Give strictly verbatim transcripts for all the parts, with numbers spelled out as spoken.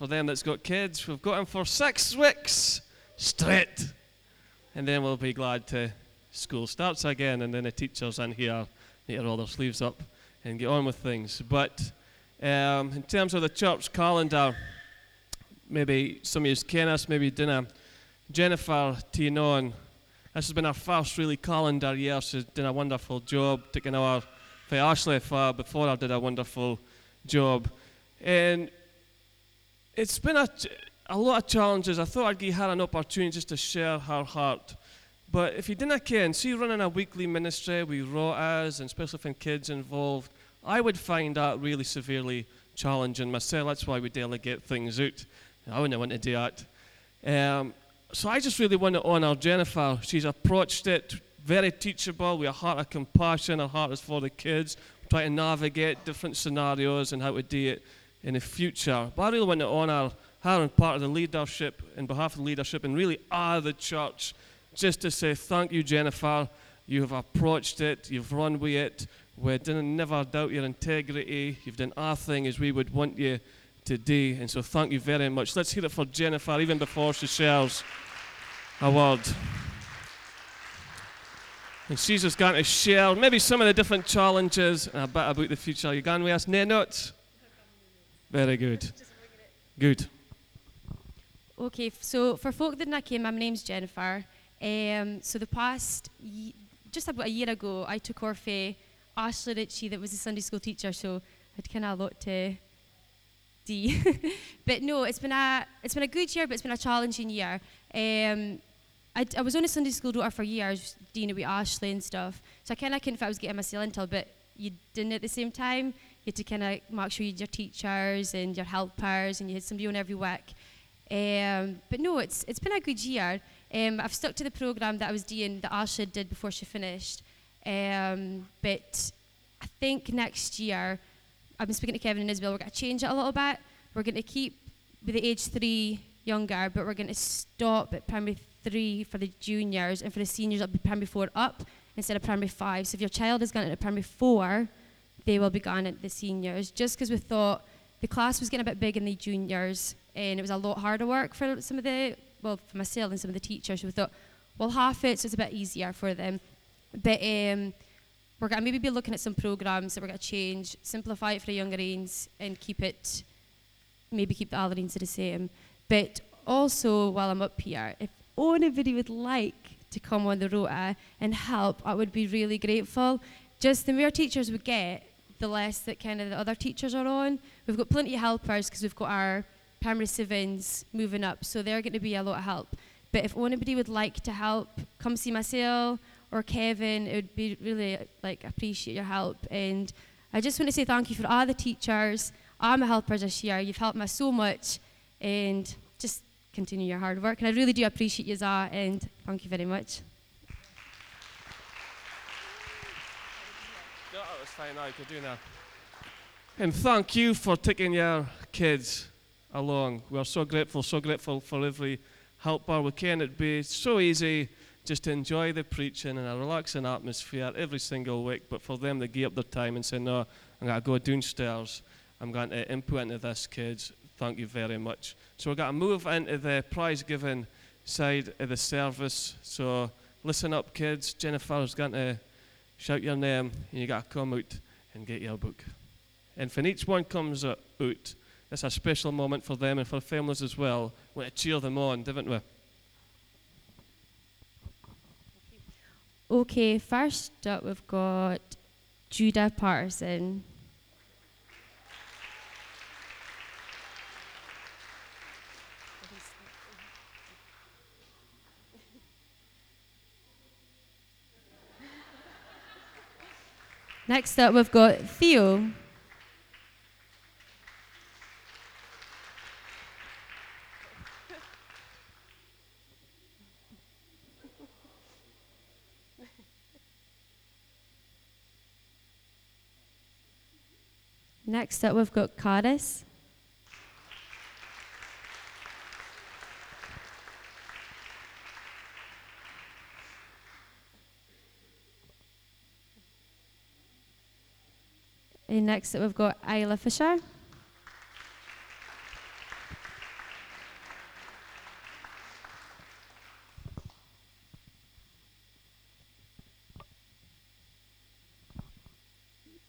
for them that's got kids, we've got them for six weeks straight. And then we'll be glad to school starts again, and then the teachers in here need to roll their sleeves up and get on with things. But um, in terms of the church calendar, maybe some of you ken us, maybe you didn't. Jennifer Tienon, this has been our first really calendar year. She's done a wonderful job taking over for Ashley for before I did a wonderful job. And it's been a, a lot of challenges. I thought I'd give her an opportunity just to share her heart. But if you didn't ken, see running a weekly ministry with rotas, and especially when kids involved, I would find that really severely challenging myself. That's why we delegate things out. I wouldn't want to do that. Um, so I just really want to honour Jennifer. She's approached it very teachable, with a heart of compassion. Her heart is for the kids, trying to navigate different scenarios and how to do it in the future. But I really want to honour her and part of the leadership, in behalf of the leadership, and really are the church, just to say thank you, Jennifer. You have approached it, you've run with it. We didn't never doubt your integrity. You've done our thing as we would want you to do. And so thank you very much. Let's hear it for Jennifer, even before she shares a word. And she's just going to share maybe some of the different challenges and a bit about the future. You going with us, no notes? Very good. Good. Okay, f- so for folk that didn't came, my name's Jennifer. Um, so the past, ye- just about a year ago, I took over for Ashley Ritchie, that was a Sunday school teacher, so I'd kind of a lot to do. But no, it's been a it's been a good year, but it's been a challenging year. Um, I, I was on a Sunday school daughter for years, dealing with Ashley and stuff, so I kind of couldn't if I was getting myself into it, but you didn't at the same time. You had to kind of make sure you had your teachers and your helpers, and you had somebody on every week. Um, but no, it's it's been a good year. Um, I've stuck to the programme that I was doing, that Ashley did before she finished. Um, but I think next year, I've been speaking to Kevin and Isabel, we're going to change it a little bit. We're going to keep with the age three younger, but we're going to stop at primary three for the juniors, and for the seniors it'll be primary four up instead of primary five. So if your child is going into primary four, they will be going into the seniors, just because we thought the class was getting a bit big in the juniors, and it was a lot harder work for some of the, well, for myself and some of the teachers. So we thought, well, half it, so it's a bit easier for them. But um, we're going to maybe be looking at some programs that we're going to change, simplify it for the younger age, and keep it, maybe keep the other age the same. But also, while I'm up here, if anybody would like to come on the rota and help, I would be really grateful. Just the more teachers we get, the less that kind of the other teachers are on. We've got plenty of helpers because we've got our primary sevens moving up, so they're going to be a lot of help. But if anybody would like to help, come see myself or Kevin. It would be really, like, appreciate your help. And I just want to say thank you for all the teachers, all my helpers this year. You've helped me so much, and just continue your hard work. And I really do appreciate you, Zah, and thank you very much. No, that was fine. I could do that. And thank you for taking your kids along. We are so grateful, so grateful for every helper. We can it be so easy just to enjoy the preaching in a relaxing atmosphere every single week, but for them to give up their time and say, no, I'm going to go downstairs, I'm going to input into this, kids. Thank you very much. So we're going to move into the prize giving side of the service. So listen up, kids. Jennifer's going to shout your name, and you got to come out and get your book. And when each one comes out, it's a special moment for them and for families as well. We want to cheer them on, didn't we? Okay, first up we've got Judah Patterson. Next up we've got Theo. Next up, we've got Caris. And next up, we've got Isla Fisher.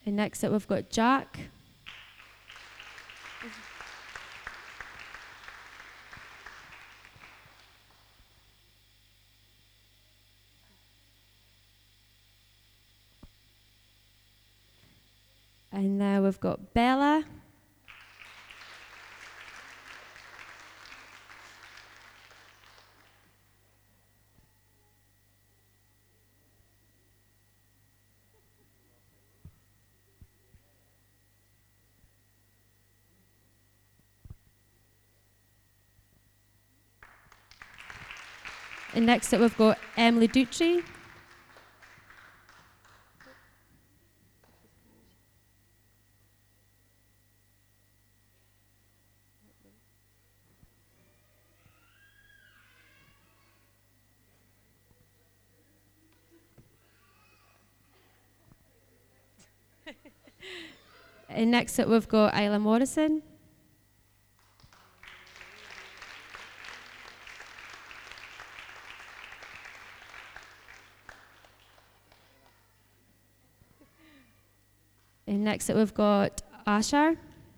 And next up we've got Jack. And now we've got Bella. And next up we've got Emily Dutry. And next up we've got Isla Morrison. And next up we've got Ashar.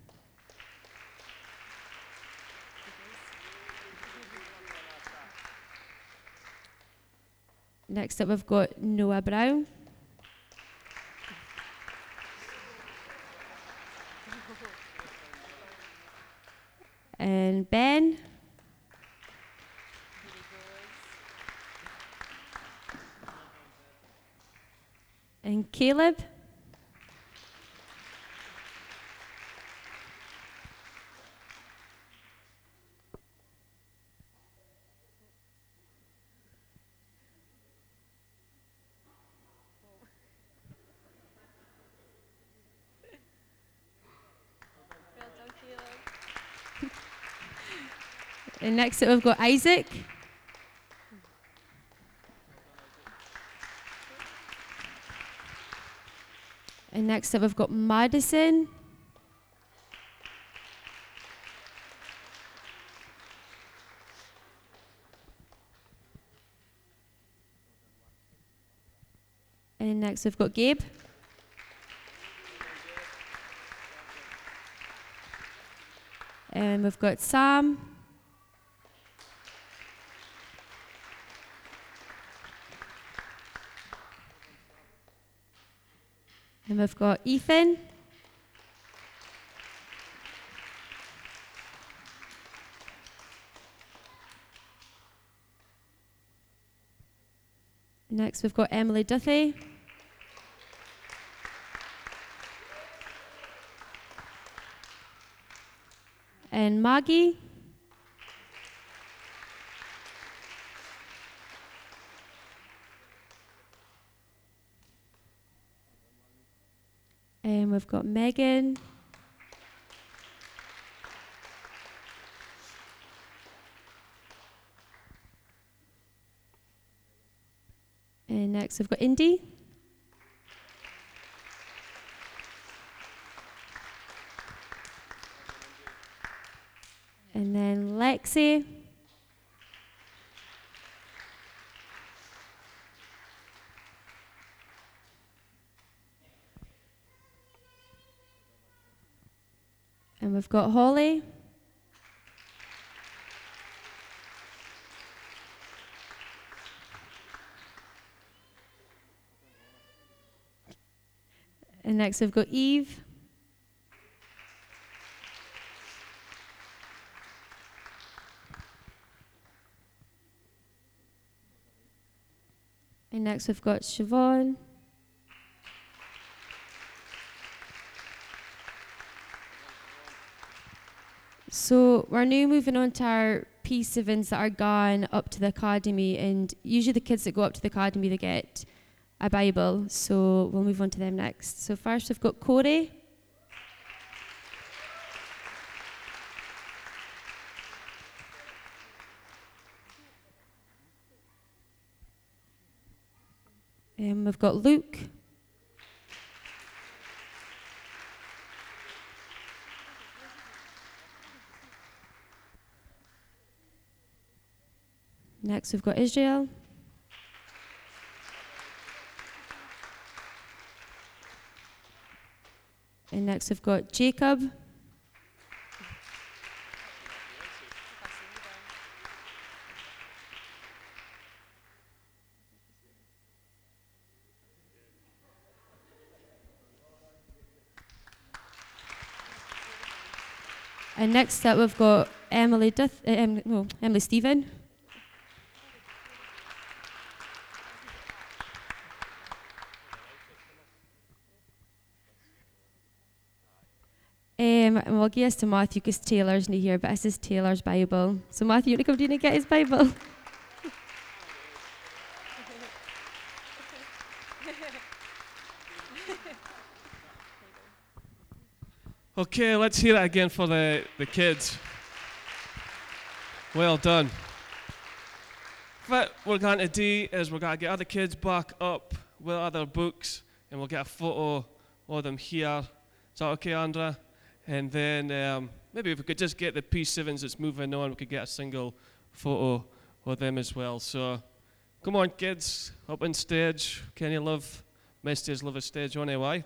Next up we've got Noah Brown. And Ben. And Caleb. And next up we've got Isaac. And next up we've got Madison. And next we've got Gabe. And we've got Sam. And we've got Ethan. Next we've got Emily Duthie. And Maggie. And we've got Megan. And next we've got Indy. And then Lexi. And we've got Holly. And next we've got Eve. And next we've got Siobhan. So we're now moving on to our peace events that are gone up to the academy, and usually the kids that go up to the academy, they get a Bible, so we'll move on to them next. So first we've got Corey. And we've got Luke. Next we've got Israel. And next we've got Jacob. And next up we've got Emily Duth, uh, em, no, Emily Stephen. Um, and we'll give us to Matthew because Taylor's not here, but this is Taylor's Bible. So Matthew, you want to come down and get his Bible? Okay, let's hear it again for the, the kids. Well done. What we're going to do is we're going to get other kids back up with other books, and we'll get a photo of them here. Is that okay, Andra? And then um, maybe if we could just get the P sevens that's moving on, we could get a single photo of them as well. So come on, kids, up on stage. Can you love, messages love a stage on A Y?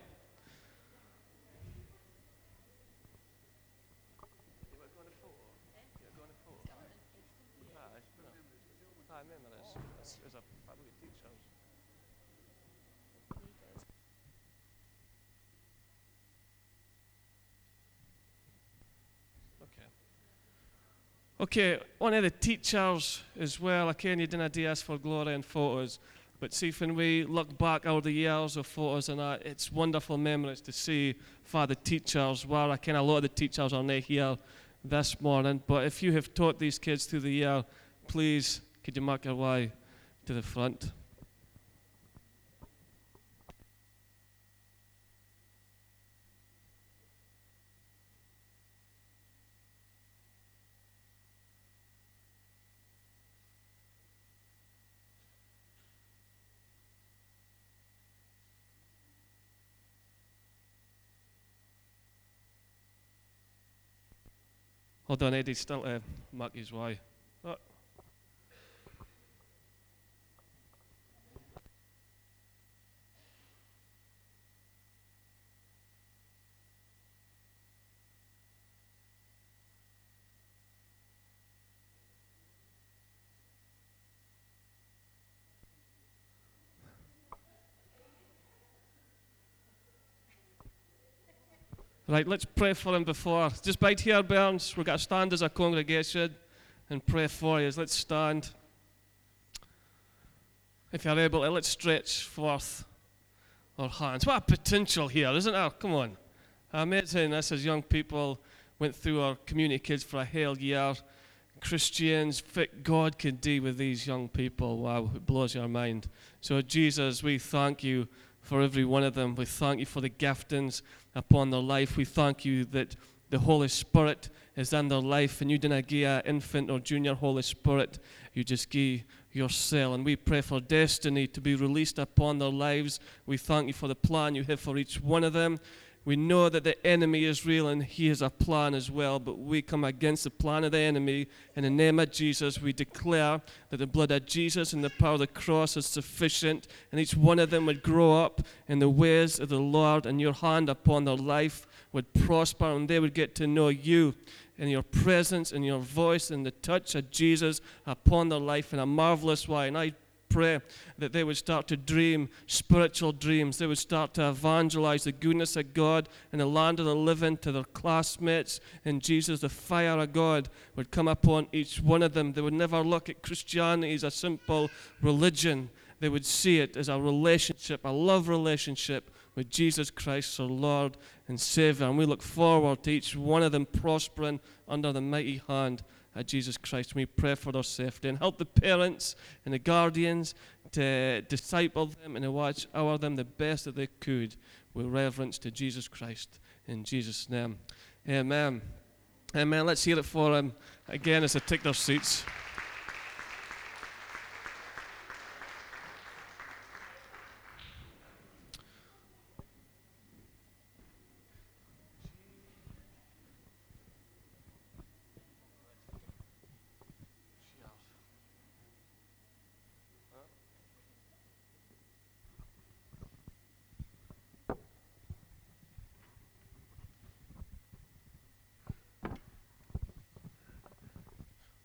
Okay, one of the teachers as well, again, you didn't do us for glory and photos, but see, when we look back over the years of photos and that, it's wonderful memories to see for the teachers, where again, a lot of the teachers are not here this morning, but if you have taught these kids through the year, please, could you make your way to the front? Hold on, Eddie's still to uh, mark his way. Oh. Right, let's pray for him before. Just bide here, Burns. We're going to stand as a congregation and pray for you. Let's stand. If you're able to, let's stretch forth our hands. What a potential here, isn't there? Come on. Amazing. This as young people went through our community kids for a whole year. Christians, what God can do with these young people. Wow, it blows your mind. So Jesus, we thank you for every one of them. We thank you for the giftings upon their life. We thank you that the Holy Spirit is in their life, and you didn't give an infant or junior Holy Spirit. You just gave yourself, and we pray for destiny to be released upon their lives. We thank you for the plan you have for each one of them. We know that the enemy is real and he has a plan as well, but we come against the plan of the enemy. In the name of Jesus, we declare that the blood of Jesus and the power of the cross is sufficient, and each one of them would grow up in the ways of the Lord, and your hand upon their life would prosper, and they would get to know you and your presence and your voice and the touch of Jesus upon their life in a marvelous way. And I pray that they would start to dream spiritual dreams. They would start to evangelize the goodness of God in the land of the living to their classmates. And Jesus, the fire of God would come upon each one of them. They would never look at Christianity as a simple religion. They would see it as a relationship, a love relationship with Jesus Christ, our Lord and Savior. And we look forward to each one of them prospering under the mighty hand of Jesus Christ. We pray for their safety and help the parents and the guardians to disciple them and to watch over them the best that they could with reverence to Jesus Christ. In Jesus' name, amen. Amen. Let's hear it for them again as they take their seats.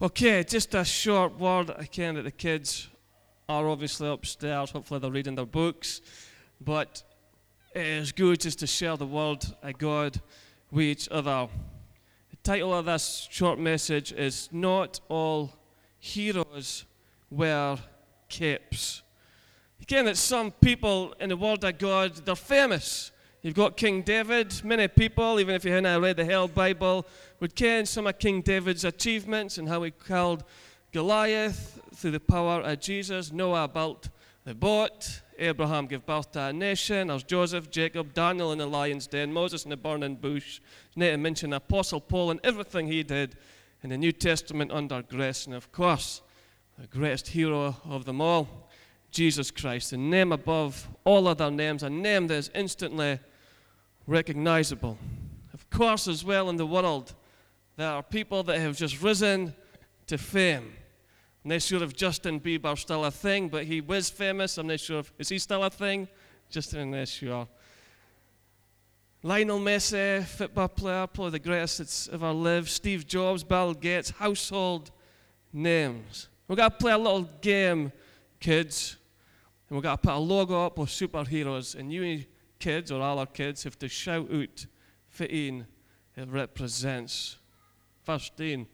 Okay, just a short word again that the kids are obviously upstairs. Hopefully they're reading their books. But it is good just to share the word of God with each other. The title of this short message is Not All Heroes Wear Capes. Again, that some people in the Word of God, they're famous. You've got King David. Many people, even if you hadn't read the whole Bible, would ken some of King David's achievements and how he killed Goliath through the power of Jesus. Noah built the boat. Abraham gave birth to a nation. There's Joseph, Jacob, Daniel in the lion's den, Moses in the burning bush. Need to mention Apostle Paul and everything he did in the New Testament under grace. And of course, the greatest hero of them all, Jesus Christ, the name above all other names, a name that is instantly recognizable. Of course, as well in the world, there are people that have just risen to fame. I'm not sure if Justin Bieber's still a thing, but he was famous. I'm not sure if, is he still a thing? Just I'm not sure. Lionel Messi, football player, probably the greatest that's ever lived. Steve Jobs, Bill Gates, household names. We've got to play a little game, kids. And we've got to put a logo up with superheroes, and you kids, or all our kids, have to shout out for Ian it represents. First Ian.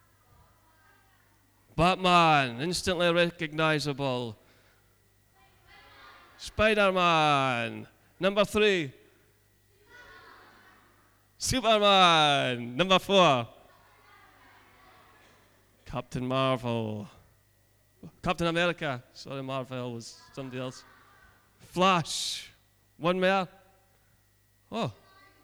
Batman, instantly recognizable. Spider-Man. Number three. Superman. Number four. Captain Marvel. Captain America. Sorry, Marvel was somebody else. Flash. One more. Oh.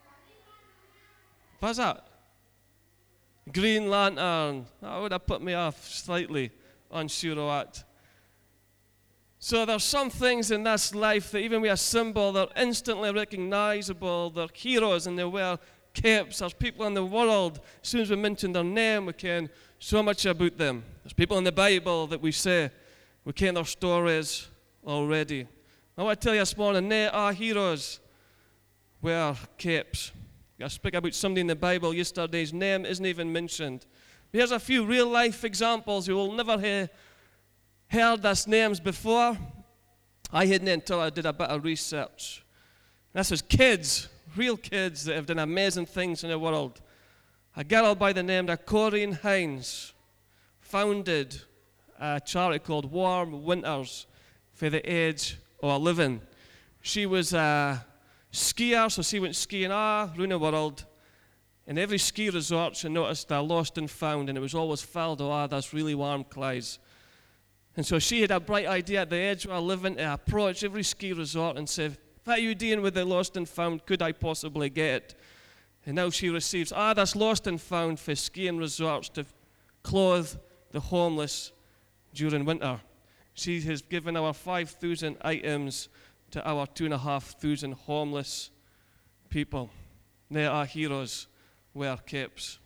What's that? Green Lantern. That would have put me off slightly. Unsure of that. So there's some things in this life that even with a symbol, they're instantly recognizable. They're heroes and they wear capes. There's people in the world, as soon as we mention their name, we can so much about them. There's people in the Bible that we say, we ken their stories already. I want to tell you this morning, they are heroes wear capes. I speak about somebody in the Bible yesterday, his name isn't even mentioned. But here's a few real life examples. You will never hear heard these names before. I hadn't until I did a bit of research. This is kids, real kids that have done amazing things in the world. A girl by the name of Corinne Hines founded a charity called Warm Winters for the age of eleven. She was a skier, so she went skiing all around the world. In every ski resort, she noticed a lost and found, and it was always filled with all this really warm clothes. And so she had a bright idea at the age of eleven to approach every ski resort and say, what are you doing with the lost and found? Could I possibly get it? And now she receives all this lost and found for skiing resorts to clothe the homeless during winter. She has given our five thousand items to our two thousand five hundred homeless people. They are heroes, wear capes.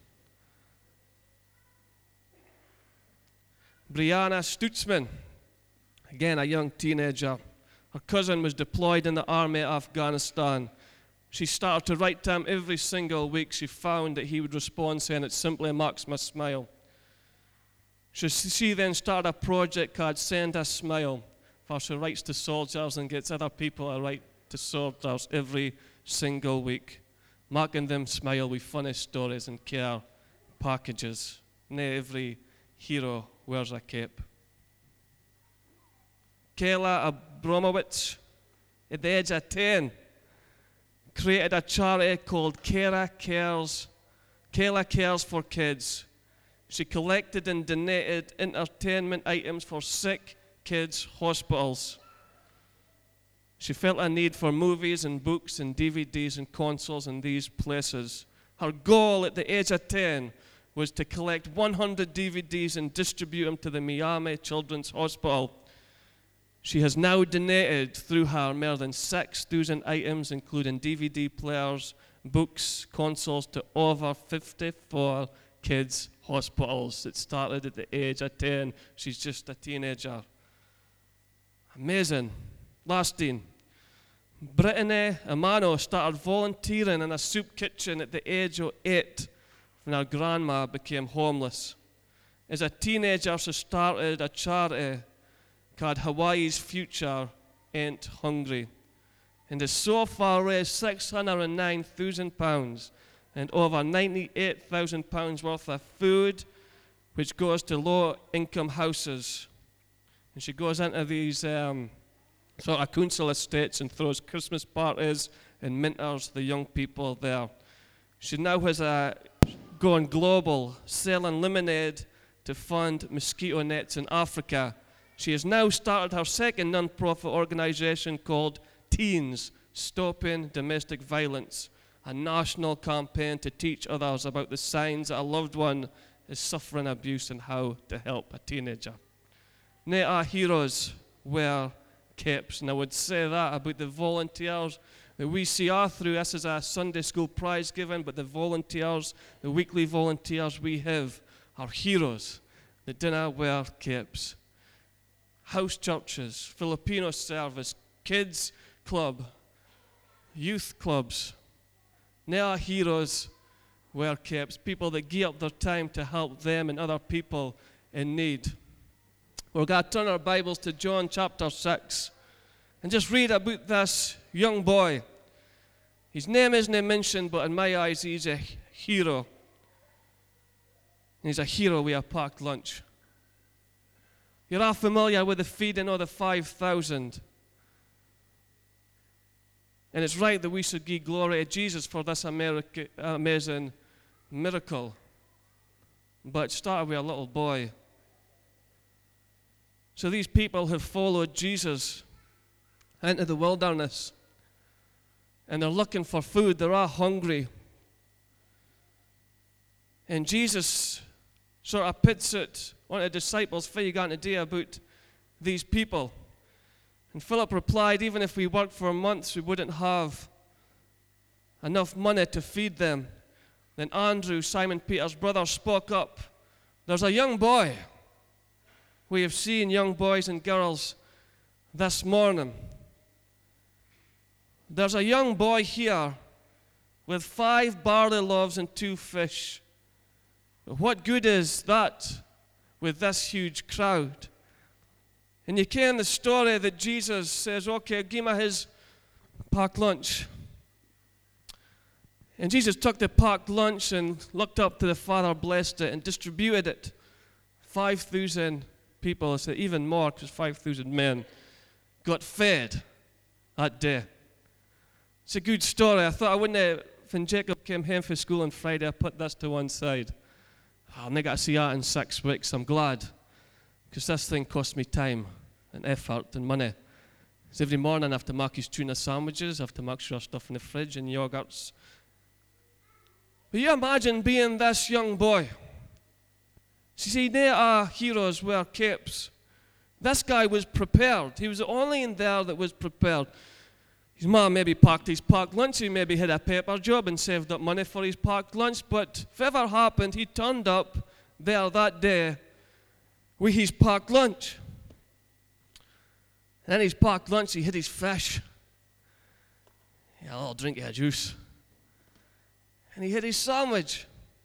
Brianna Stutzman, again a young teenager. Her cousin was deployed in the army of Afghanistan. She started to write to him every single week. She found that he would respond saying, it simply makes me smile. So she then started a project called Send a Smile, where she writes to soldiers and gets other people to write to soldiers every single week, making them smile with funny stories and care packages. Not every hero wears a cape. Kayla Abramowitz, at the age of ten, created a charity called Kayla Cares, Kayla Cares for Kids. She collected and donated entertainment items for sick kids' hospitals. She felt a need for movies and books and D V Ds and consoles in these places. Her goal at the age of ten was to collect one hundred D V Ds and distribute them to the Miami Children's Hospital. She has now donated through her more than six thousand items, including D V D players, books, consoles, to over fifty-four kids' hospitals. It started at the age of ten. She's just a teenager. Amazing. Last thing. Brittany Amano started volunteering in a soup kitchen at the age of eight when her grandma became homeless. as a teenager, she started a charity called Hawaii's Future Ain't Hungry, and has so far raised six hundred nine thousand pounds and over ninety-eight thousand pounds worth of food, which goes to low-income houses. And she goes into these um, sort of council estates and throws Christmas parties and mentors the young people there. She now has a going global, selling lemonade to fund mosquito nets in Africa. She has now started her second non-profit organization called Teens Stopping Domestic Violence, a national campaign to teach others about the signs that a loved one is suffering abuse and how to help a teenager. Nay, our heroes wear capes, and I would say that about the volunteers that we see all through. This is a Sunday school prize given, but the volunteers, the weekly volunteers we have, are heroes that didn't wear capes. House churches, Filipino service, kids club, youth clubs. Now our heroes wear capes, people that give up their time to help them and other people in need. We're going to turn our Bibles to John chapter six and just read about this young boy. His name isn't mentioned, but in my eyes he's a hero. And he's a hero with a packed lunch. You're all familiar with the feeding of the five thousand. And it's right that we should give glory to Jesus for this America, amazing miracle. But it started with a little boy. So these people have followed Jesus into the wilderness. And they're looking for food. They're all hungry. And Jesus sort of puts it on the disciples, for you got an idea about these people. And Philip replied, even if we worked for months, we wouldn't have enough money to feed them. Then Andrew, Simon Peter's brother, spoke up. There's a young boy. We have seen young boys and girls this morning. There's a young boy here with five barley loaves and two fish. What good is that with this huge crowd? And you can the story that Jesus says, okay, give me his packed lunch. And Jesus took the packed lunch and looked up to the Father, blessed it, and distributed it. five thousand people, I said even more, because five thousand men got fed that day. It's a good story. I thought I wouldn't have, when Jacob came home from school on Friday, I put this to one side. Oh, I'm not going to see that in six weeks. I'm glad, because this thing cost me time and effort and money. Because every morning I have to make his tuna sandwiches, I have to make sure stuff in the fridge and yogurts. But you imagine being this young boy. See, they are heroes wear capes. This guy was prepared. He was the only in there that was prepared. His mom maybe packed his packed lunch. He maybe had a paper job and saved up money for his packed lunch. But if ever happened, he turned up there that day with his packed lunch. And then his packed lunch, he had his fish. Yeah, a little drink of juice. And he had his sandwich.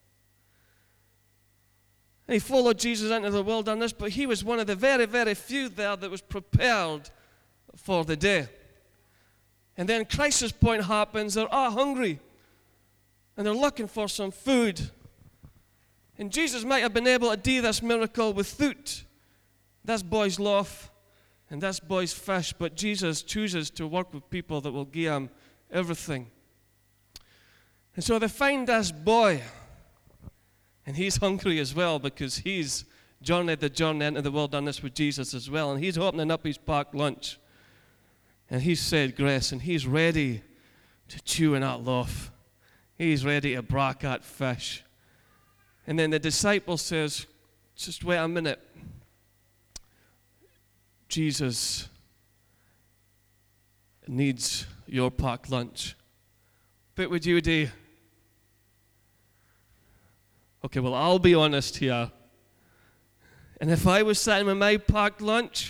And he followed Jesus into the wilderness, but he was one of the very, very few there that was prepared for the day. And then crisis point happens. They're all hungry. And they're looking for some food. And Jesus might have been able to do this miracle without this boy's loaf and this boy's fish, but Jesus chooses to work with people that will give him everything. And so they find this boy. And he's hungry as well, because he's journeyed the journey into the wilderness with Jesus as well. And he's opening up his packed lunch. And he's said grace, and he's ready to chew in that loaf. He's ready to break that fish. And then the disciple says, just wait a minute. Jesus needs your packed lunch. What would you do? Okay, well, I'll be honest here. And if I was sitting with my packed lunch,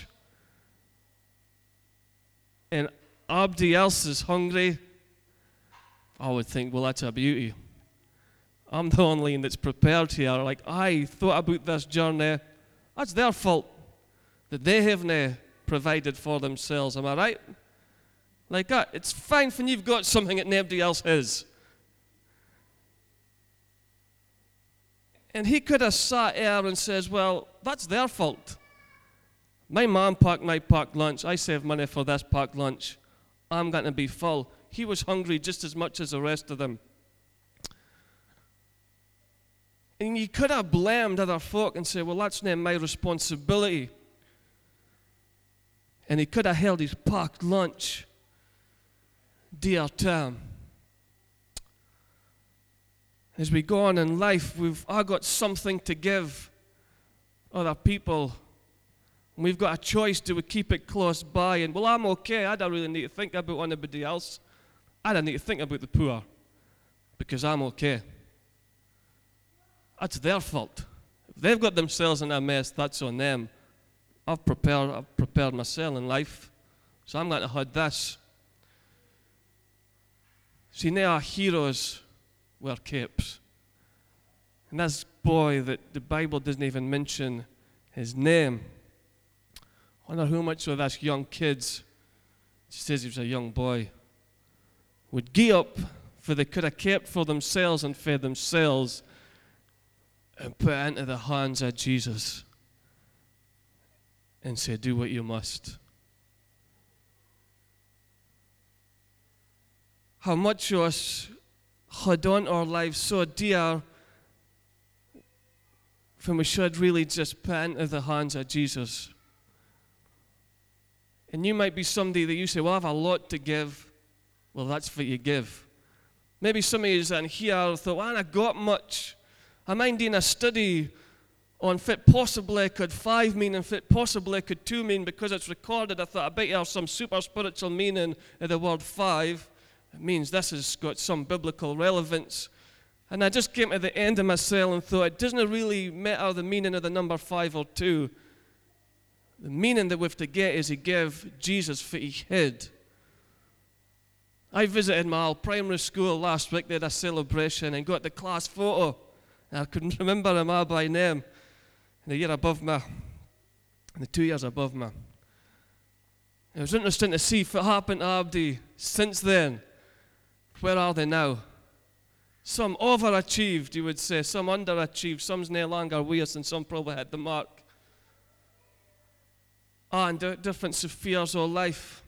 and everybody else is hungry, I would think, well, that's a beauty. I'm the only one that's prepared here. Like, I thought about this journey. That's their fault that they haven't provided for themselves. Am I right? Like that. It's fine when you've got something that nobody else has. And he could have sat there and says, well, that's their fault. My mom packed my packed lunch. I saved money for this packed lunch. I'm going to be full. He was hungry just as much as the rest of them. And you could have blamed other folk and said, well, that's not my responsibility. And he could have held his packed lunch dear to him. As we go on in life, we've all got something to give other people. And we've got a choice. Do we keep it close by? And, well, I'm okay. I don't really need to think about anybody else. I don't need to think about the poor because I'm okay. That's their fault. If they've got themselves in a mess, that's on them. I've prepared, I've prepared myself in life, so I'm going to hide this. See, now our heroes wear capes. And this boy that the Bible doesn't even mention his name. I wonder how much of this young kids, it says he was a young boy, would give up for they could have kept for themselves and fed themselves and put it into the hands of Jesus and say, do what you must. How much of us had on our lives so dear when we should really just put into the hands of Jesus. And you might be somebody that you say, well, I have a lot to give. Well, that's what you give. Maybe somebody is in here thought, well, I got much. I mind doing a study on fit possibly could five mean and fit possibly could two mean because it's recorded. I thought, I bet you have some super spiritual meaning in the word five. It means this has got some biblical relevance. And I just came to the end of myself and thought, it doesn't really matter the meaning of the number five or two. The meaning that we have to get is he gave Jesus for he hid. I visited my old primary school last week. They had a celebration and got the class photo. And I couldn't remember them all by name. And the year above me, and the two years above me. It was interesting to see what happened to Abdi since then. Where are they now? Some overachieved, you would say. Some underachieved. Some's no longer with us, and some probably had the mark. Ah, and d- different spheres of life.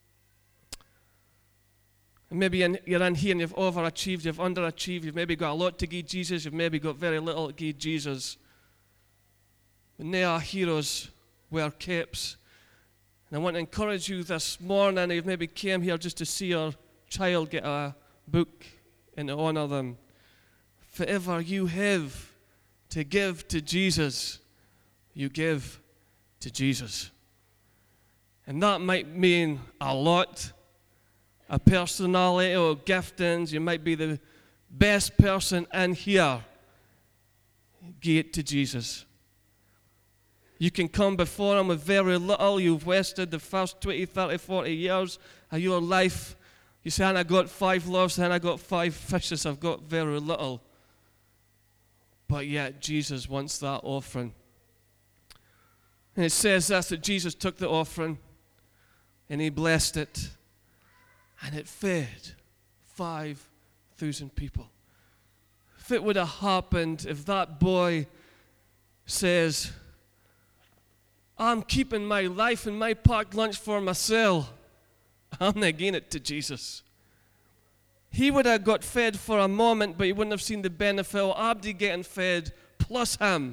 And maybe in, you're in here and you've overachieved, you've underachieved, you've maybe got a lot to give Jesus, you've maybe got very little to give Jesus. But now our heroes wear capes. And I want to encourage you this morning, you've maybe came here just to see your child get a book and to honor them. Whatever you have to give to Jesus, you give to Jesus. And that might mean a lot. A personality or giftings. You might be the best person in here. Give it to Jesus. You can come before him with very little. You've wasted the first twenty, thirty, forty years of your life. You say, and I got five loaves, and I got five fishes. I've got very little. But yet Jesus wants that offering. And it says this, that Jesus took the offering and he blessed it. And it fed five thousand people. If it would have happened, if that boy says, I'm keeping my life and my packed lunch for myself, I'm not giving it to Jesus. He would have got fed for a moment, but he wouldn't have seen the benefit of Abdi getting fed plus him.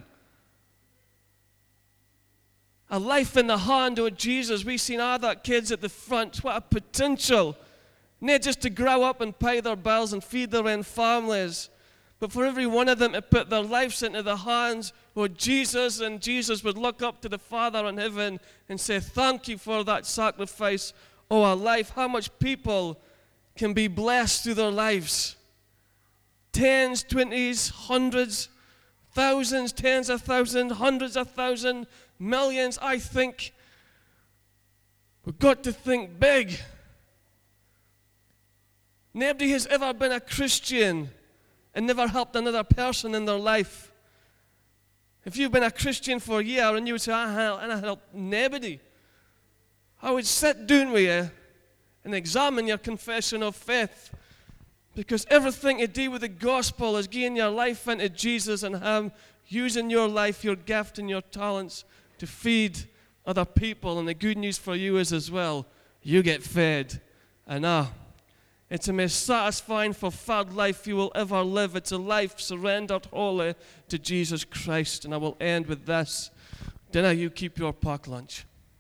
A life in the hand of Jesus. We've seen all that kids at the front. What a potential. Not just to grow up and pay their bills and feed their own families, but for every one of them to put their lives into the hands of Jesus, and Jesus would look up to the Father in heaven and say, thank you for that sacrifice of a life. How much people can be blessed through their lives? Tens, twenties, hundreds, thousands, tens of thousands, hundreds of thousands, millions. I think we've got to think big. Nobody has ever been a Christian and never helped another person in their life. If you've been a Christian for a year and you would say, I help, and I help nobody, I would sit down with you and examine your confession of faith. Because everything to do with the gospel is giving your life into Jesus and Him, using your life, your gift, and your talents to feed other people. And the good news for you is as well, you get fed. And ah, it's the most satisfying, fulfilled life you will ever live. It's a life surrendered wholly to Jesus Christ. And I will end with this. Dinna you keep your packed lunch.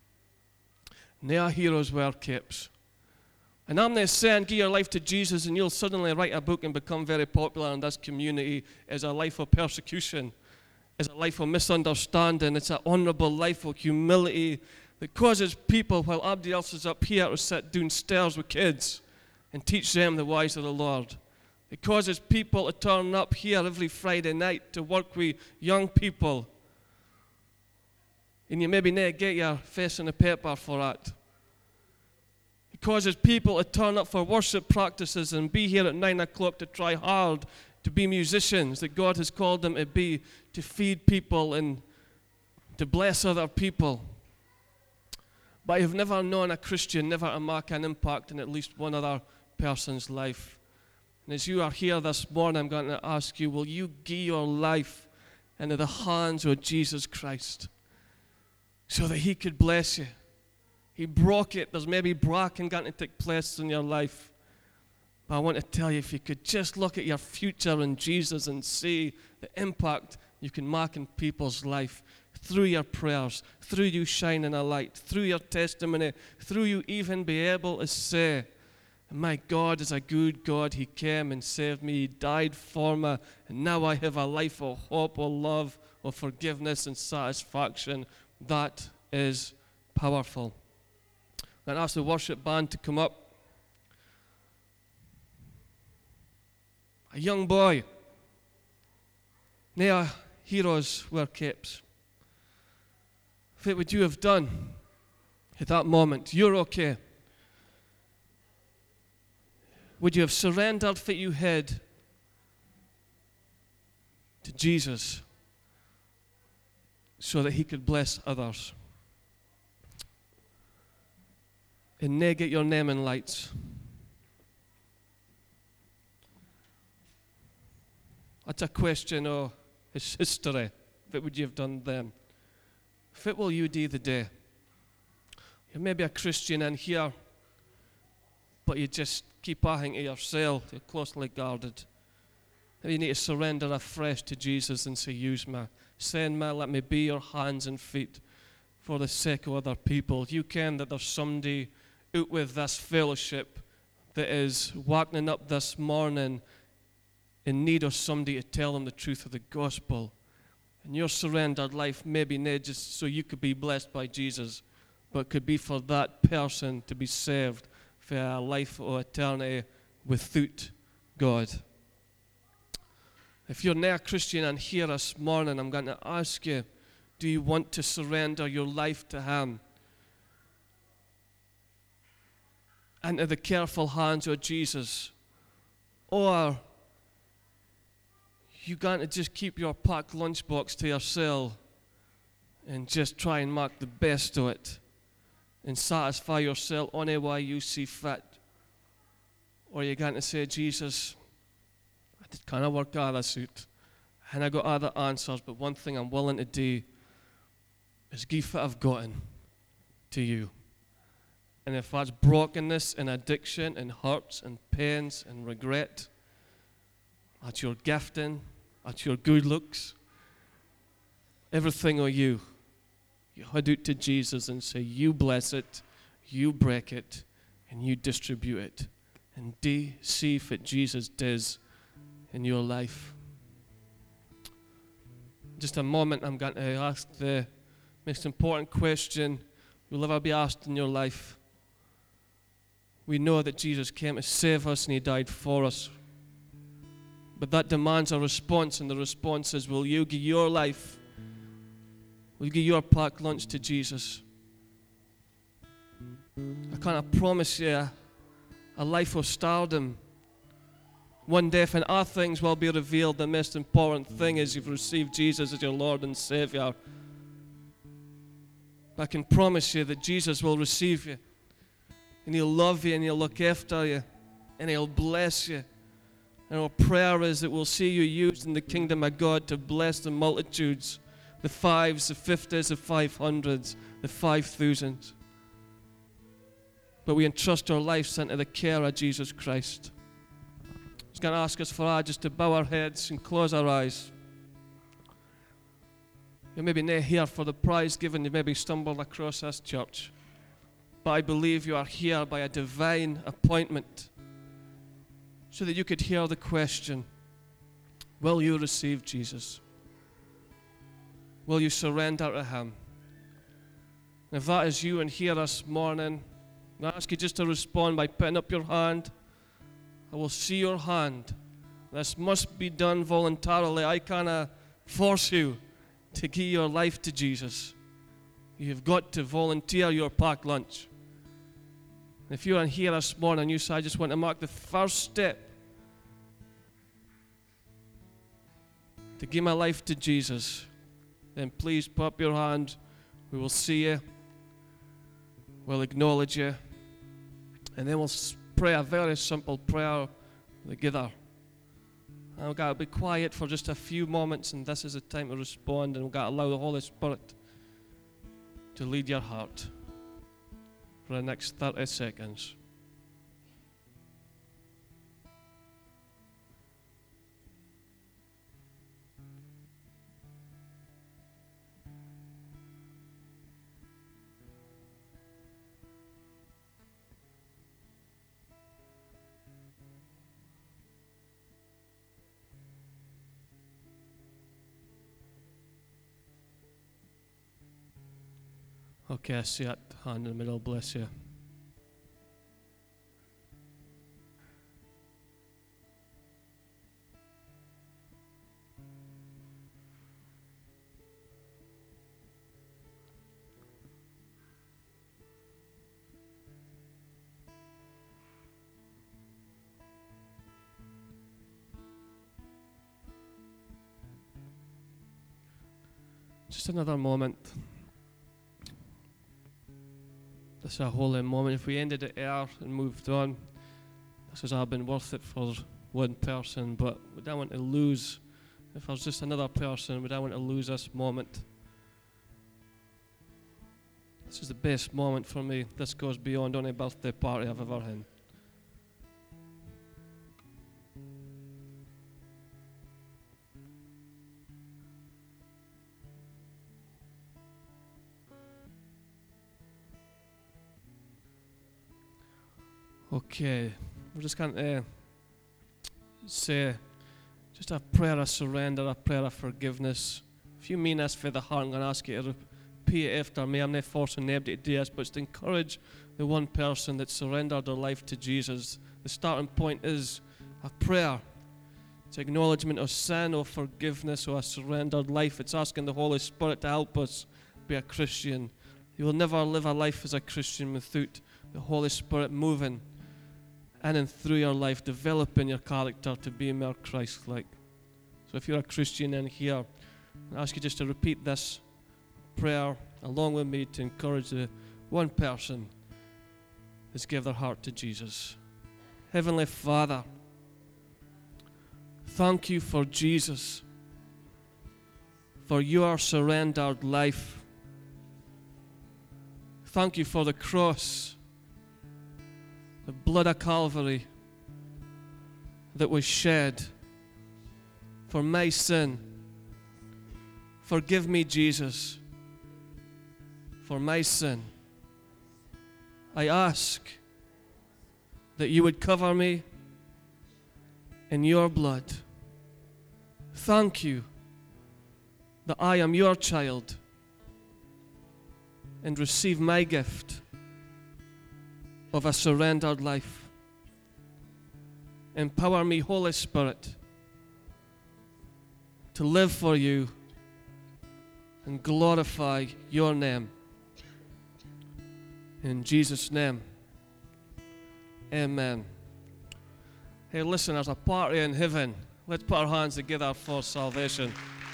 Nae heroes wear capes. And I'm not saying give your life to Jesus and you'll suddenly write a book and become very popular in this community. As a life of persecution, as a life of misunderstanding. It's an honourable life of humility that causes people, while everybody else is up here, to sit downstairs with kids and teach them the ways of the Lord. It causes people to turn up here every Friday night to work with young people. And you maybe not get your face in the paper for that. It causes people to turn up for worship practices and be here at nine o'clock to try hard to be musicians that God has called them to be, to feed people and to bless other people. But you've never known a Christian never to make an impact in at least one other person's life. And as you are here this morning, I'm going to ask you, will you give your life into the hands of Jesus Christ so that He could bless you? He broke it. There's maybe breaking going to take place in your life. But I want to tell you, if you could just look at your future in Jesus and see the impact you can make in people's life through your prayers, through you shining a light, through your testimony, through you even be able to say, my God is a good God. He came and saved me. He died for me. And now I have a life of hope, of love, of forgiveness and satisfaction. That is powerful. I'm going to ask the worship band to come up. A young boy. Nae heroes wear capes. What would you have done at that moment? You're okay. Would you have surrendered what you had to Jesus so that He could bless others? And nae get your name in lights. That's a question of His history. What would you have done then? What will you do the day? You may be a Christian in here, but you just keep adding to yourself. You're closely guarded. Maybe you need to surrender afresh to Jesus and say, use me. Send me, let me be your hands and feet for the sake of other people. You can that there's somebody out with this fellowship that is waking up this morning in need of somebody to tell them the truth of the gospel. And your surrendered life maybe not just so you could be blessed by Jesus, but could be for that person to be saved for a life of eternity without God. If you're not a Christian and here this morning, I'm going to ask you, do you want to surrender your life to Him? Into the careful hands of Jesus? Or you going to just keep your packed lunchbox to yourself and just try and make the best of it and satisfy yourself only way you see fit? Or are you going to say, Jesus, I just can't work out this out, and I got other answers, but one thing I'm willing to do is give what I've gotten to you. And if that's brokenness and addiction and hurts and pains and regret, that's your gifting, that's your good looks, everything of you, you head out to Jesus and say, you bless it, you break it, and you distribute it. And do see what Jesus does in your life. Just a moment, I'm going to ask the most important question you'll ever be asked in your life. We know that Jesus came to save us and He died for us. But that demands a response, and the response is, will you give your life, will you give your packed lunch to Jesus? I can't promise you a, a life of stardom, One day, when all things will be revealed, the most important thing is you've received Jesus as your Lord and Savior. I can promise you that Jesus will receive you, and He'll love you, and He'll look after you, and He'll bless you. And our prayer is that we'll see you used in the kingdom of God to bless the multitudes, the fives, the fifties, the five hundreds, the five thousands. But we entrust our lives into the care of Jesus Christ. I was going to ask us for all just to bow our heads and close our eyes. You may be not here for the prize given, you maybe stumbled across this church. But I believe you are here by a divine appointment so that you could hear the question, will you receive Jesus? Will you surrender to Him? And if that is you and here this morning, I ask you just to respond by putting up your hand. I will see your hand. This must be done voluntarily. I cannot force you to give your life to Jesus. You've got to volunteer your packed lunch. If you're in here this morning and you say, I just want to mark the first step to give my life to Jesus, then please put up your hand. We will see you. We'll acknowledge you. And then we'll pray a very simple prayer together. And we've got to be quiet for just a few moments, and this is the time to respond, and we've got to allow the Holy Spirit to lead your heart for the next thirty seconds. Okay, I see that hand in the middle, bless you. Just another moment. This is a holy moment. If we ended it there and moved on, this has all been worth it for one person, but we don't want to lose. If there's just another person, we don't want to lose this moment. This is the best moment for me. This goes beyond any birthday party I've ever had. Okay, we're just going to say just a prayer of surrender, a prayer of forgiveness. If you mean this for the heart, I'm going to ask you to repeat it after me. I'm not forcing anybody to do this, but it's to encourage the one person that surrendered their life to Jesus. The starting point is a prayer. It's acknowledgement of sin, or forgiveness, or a surrendered life. It's asking the Holy Spirit to help us be a Christian. You will never live a life as a Christian without the Holy Spirit moving in and through your life, developing your character to be more Christ-like. So if you're a Christian in here, I ask you just to repeat this prayer along with me to encourage the one person that's given their heart to Jesus. Heavenly Father, thank you for Jesus, for your surrendered life. Thank you for the cross, the blood of Calvary that was shed for my sin. Forgive me, Jesus, for my sin. I ask that you would cover me in your blood. Thank you that I am your child, and receive my gift of a surrendered life. Empower me, Holy Spirit, to live for you and glorify your name. In Jesus' name, amen. Hey, listen, there's a party in heaven. Let's put our hands together for salvation.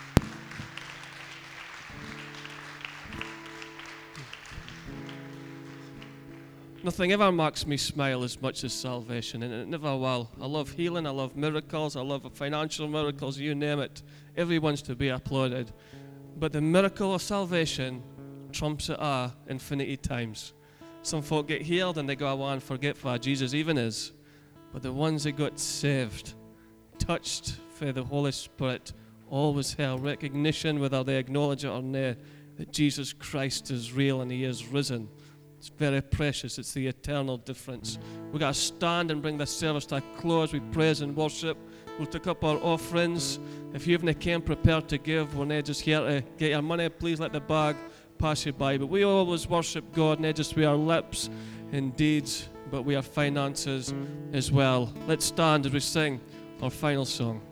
Nothing ever makes me smile as much as salvation, and it never will. I love healing, I love miracles, I love financial miracles, you name it. Everyone's to be applauded. But the miracle of salvation trumps it all infinity times. Some folk get healed and they go away and forget who Jesus even is. But the ones that got saved, touched for the Holy Spirit, always have recognition, whether they acknowledge it or not, that Jesus Christ is real and he is risen. It's very precious. It's the eternal difference. We've got to stand and bring this service to a close. We praise and worship. We'll take up our offerings. If you haven't came prepared to give, we're not just here to get your money. Please let the bag pass you by. But we always worship God, not just with our lips and deeds, but with our finances as well. Let's stand as we sing our final song.